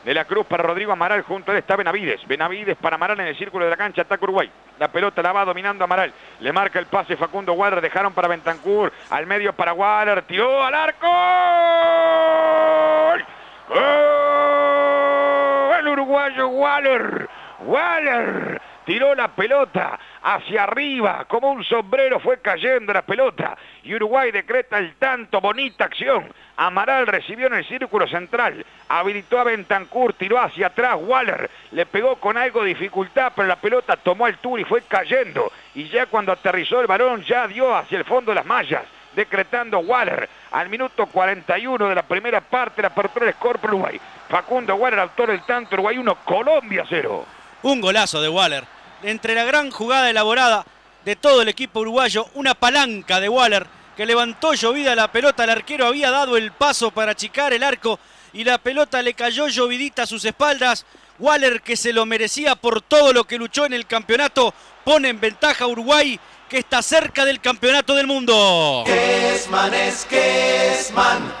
De la Cruz para Rodrigo Amaral, junto a él está Benavides. Benavides para Amaral en el círculo de la cancha, ataca Uruguay. La pelota la va dominando Amaral. Le marca el pase Facundo Waller, dejaron para Bentancur. Al medio para Waller, tiró al arco. ¡Gol! ¡Gol! El uruguayo Waller. Waller tiró la pelota hacia arriba, como un sombrero fue cayendo la pelota. Y Uruguay decreta el tanto, bonita acción. Amaral recibió en el círculo central, habilitó a Bentancur, tiró hacia atrás, Waller le pegó con algo de dificultad, pero la pelota tomó altura y fue cayendo. Y ya cuando aterrizó el balón, ya dio hacia el fondo las mallas, decretando Waller al minuto 41 de la primera parte, la apertura del score por Uruguay. Facundo Waller, autor del tanto, Uruguay 1, Colombia 0. Un golazo de Waller. Entre la gran jugada elaborada de todo el equipo uruguayo, una palanca de Waller que levantó llovida la pelota. El arquero había dado el paso para achicar el arco y la pelota le cayó llovidita a sus espaldas. Waller, que se lo merecía por todo lo que luchó en el campeonato, pone en ventaja a Uruguay, que está cerca del campeonato del mundo. Kessman es Kessman.